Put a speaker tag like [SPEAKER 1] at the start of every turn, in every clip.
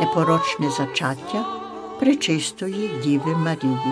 [SPEAKER 1] непорочне зачаття Пречистої Діви Марії.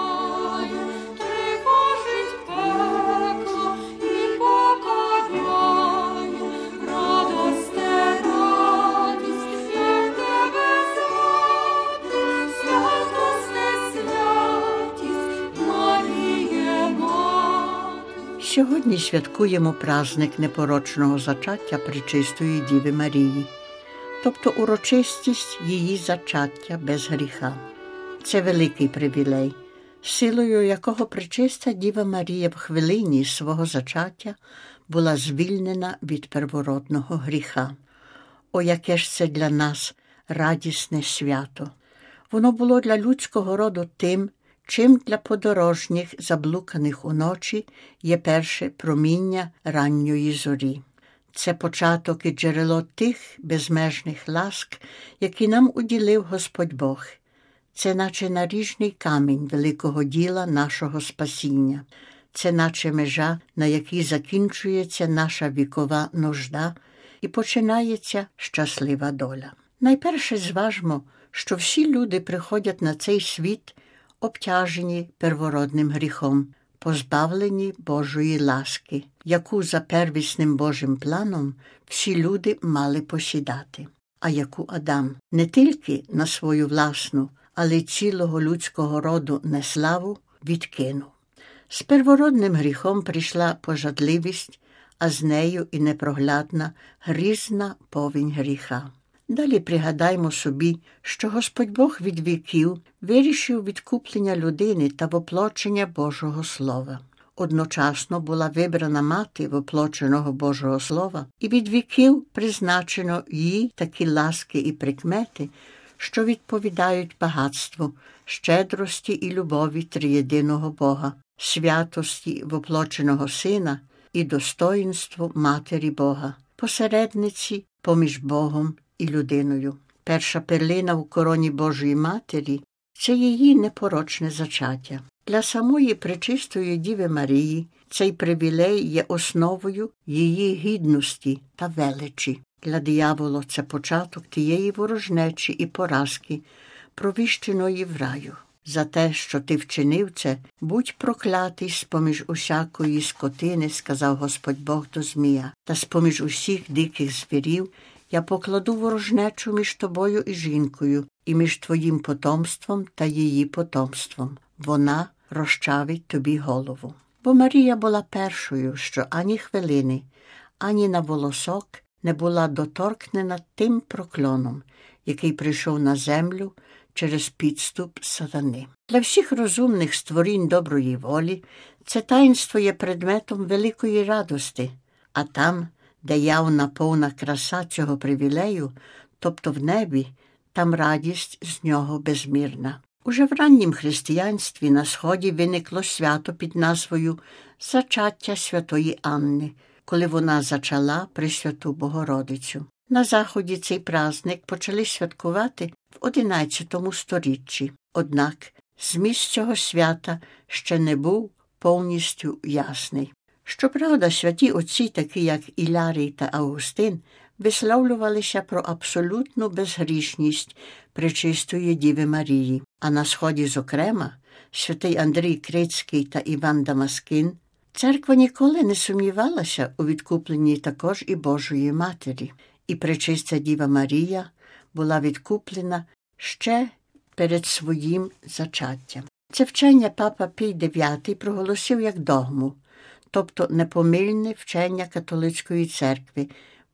[SPEAKER 1] Сьогодні святкуємо праздник непорочного зачаття Пречистої Діви Марії, тобто урочистість її зачаття без гріха. Це великий привілей, силою якого Пречиста Діва Марія в хвилині свого зачаття була звільнена від первородного гріха. О, яке ж це для нас радісне свято! Воно було для людського роду тим, чим для подорожніх, заблуканих уночі, є перше проміння ранньої зорі. Це початок і джерело тих безмежних ласк, які нам уділив Господь Бог. Це наче наріжний камінь великого діла нашого спасіння. Це наче межа, на якій закінчується наша вікова нужда і починається щаслива доля. Найперше зважмо, що всі люди приходять на цей світ обтяжені первородним гріхом, позбавлені Божої ласки, яку за первісним Божим планом всі люди мали посідати, а яку Адам не тільки на свою власну, але й цілого людського роду неславу відкинув. З первородним гріхом прийшла пожадливість, а з нею і непроглядна, грізна повінь гріха. Далі пригадаймо собі, що Господь Бог від віків вирішив відкуплення людини та воплочення Божого Слова. Одночасно була вибрана мати воплоченого Божого Слова, і від віків призначено їй такі ласки і прикмети, що відповідають багатству, щедрості і любові триєдиного Бога, святості воплоченого Сина і достоїнству Матері Бога, посередниці поміж Богом і людиною. Перша перлина в короні Божої Матері – це її непорочне зачаття. Для самої Пречистої Діви Марії цей привілей є основою її гідності та величі. Для диявола це початок тієї ворожнечі і поразки, провіщеної в раю. За те, що ти вчинив це, будь проклятий з-поміж усякої скотини, сказав Господь Бог до Змія, та з-поміж усіх диких звірів я покладу ворожнечу між тобою і жінкою, і між твоїм потомством та її потомством. Вона розчавить тобі голову. Бо Марія була першою, що ані хвилини, ані на волосок не була доторкнена тим прокльоном, який прийшов на землю через підступ сатани. Для всіх розумних створінь доброї волі це таїнство є предметом великої радости, а там, де явна повна краса цього привілею, тобто в небі, там радість з нього безмірна. Уже в раннім християнстві на Сході виникло свято під назвою «Зачаття святої Анни», коли вона зачала Пресвяту Богородицю. На Заході цей праздник почали святкувати в XI сторіччі. Однак зміст цього свята ще не був повністю ясний. Щоправда, святі отці, такі як Іларій та Августин, висловлювалися про абсолютну безгрішність Пречистої Діви Марії. А на Сході, зокрема, святий Андрій Крицький та Іван Дамаскин, церква ніколи не сумнівалася у відкупленні також і Божої Матері. І Пречиста Діва Марія була відкуплена ще перед своїм зачаттям. Це вчення папа Пій IX проголосив як догму, тобто непомильне вчення католицької церкви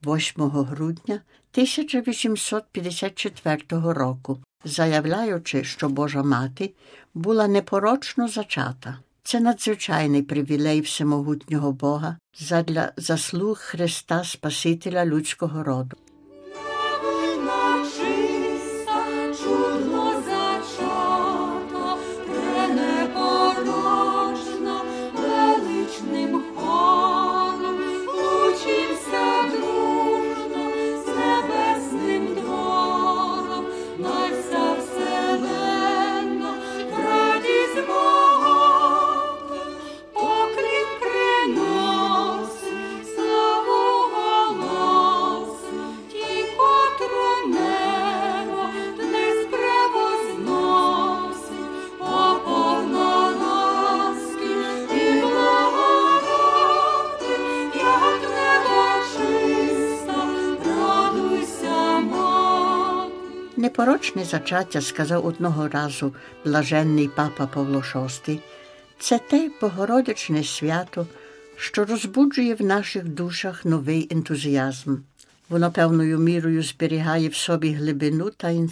[SPEAKER 1] 8 грудня 1854 року, заявляючи, що Божа Мати була непорочно зачата. Це надзвичайний привілей всемогутнього Бога задля заслуг Христа Спасителя людського роду. Непорочне зачаття, сказав одного разу блаженний папа Павло VI, це те богородичне свято, що розбуджує в наших душах новий ентузіазм. Воно певною мірою зберігає в собі глибину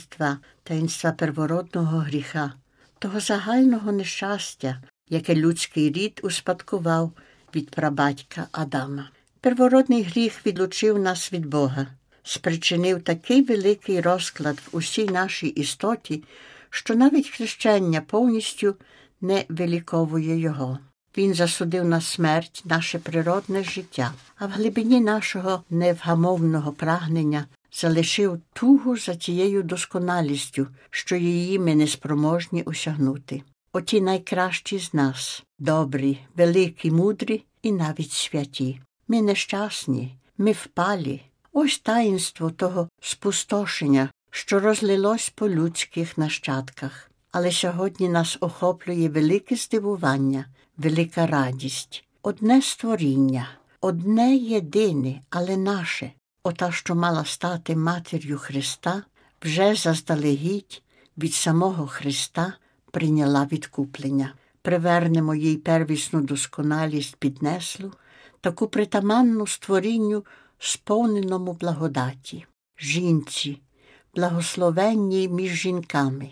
[SPEAKER 1] таїнства первородного гріха, того загального нещастя, яке людський рід успадкував від прабатька Адама. Первородний гріх відлучив нас від Бога, спричинив такий великий розклад в усій нашій істоті, що навіть хрещення повністю не виліковує його. Він засудив на смерть наше природне життя, а в глибині нашого невгамовного прагнення залишив тугу за тією досконалістю, що її ми неспроможні осягнути. Оті найкращі з нас – добрі, великі, мудрі і навіть святі. Ми нещасні, ми впалі. Ось таїнство того спустошення, що розлилось по людських нащадках. Але сьогодні нас охоплює велике здивування, велика радість. Одне створіння, одне єдине, але наше, ота, що мала стати матір'ю Христа, вже заздалегідь від самого Христа прийняла відкуплення. Привернемо їй первісну досконалість піднеслу, таку притаманну створінню, сповненому благодаті. Жінці, благословенній між жінками,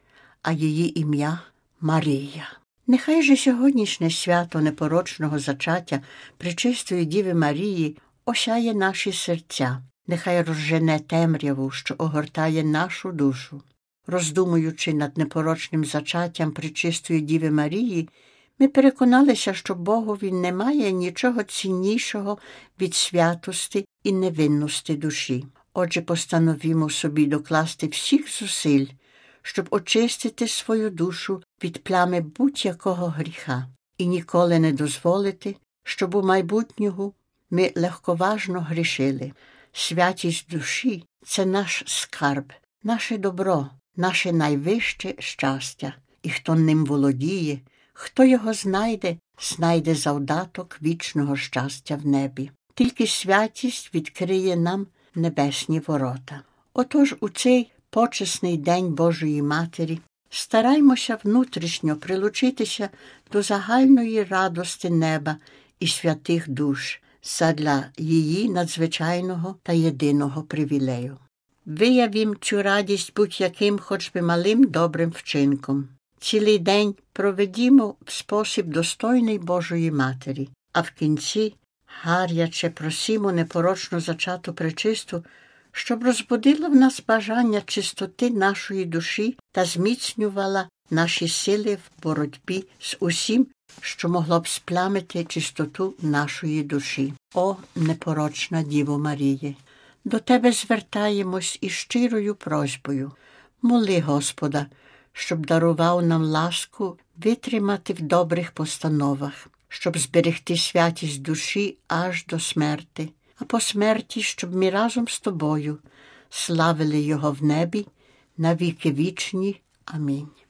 [SPEAKER 1] а її ім'я – Марія. Нехай же сьогоднішнє свято непорочного зачаття Пречистої Діви Марії осяє наші серця, нехай розжене темряву, що огортає нашу душу. Роздумуючи над непорочним зачаттям Пречистої Діви Марії, ми переконалися, що Богові немає нічого ціннішого від святості і невинності душі. Отже, постановімо собі докласти всіх зусиль, щоб очистити свою душу від плями будь-якого гріха і ніколи не дозволити, щоб у майбутнього ми легковажно грішили. Святість душі – це наш скарб, наше добро, наше найвище щастя. І хто ним володіє, хто його знайде, знайде завдаток вічного щастя в небі. Тільки святість відкриє нам небесні ворота. Отож у цей почесний День Божої Матері стараймося внутрішньо прилучитися до загальної радости неба і святих душ задля її надзвичайного та єдиного привілею. Виявім цю радість будь-яким хоч би малим добрим вчинком. Цілий день проведімо в спосіб достойний Божої Матері, а в кінці гаряче просімо непорочно зачату Пречисту, щоб розбудила в нас бажання чистоти нашої душі та зміцнювала наші сили в боротьбі з усім, що могло б сплямити чистоту нашої душі. О, непорочна Діво Маріє! До Тебе звертаємось із щирою просьбою. Моли Господа, щоб дарував нам ласку витримати в добрих постановах, щоб зберегти святість душі аж до смерти, а по смерті, щоб ми разом з Тобою славили Його в небі на віки вічні. Амінь.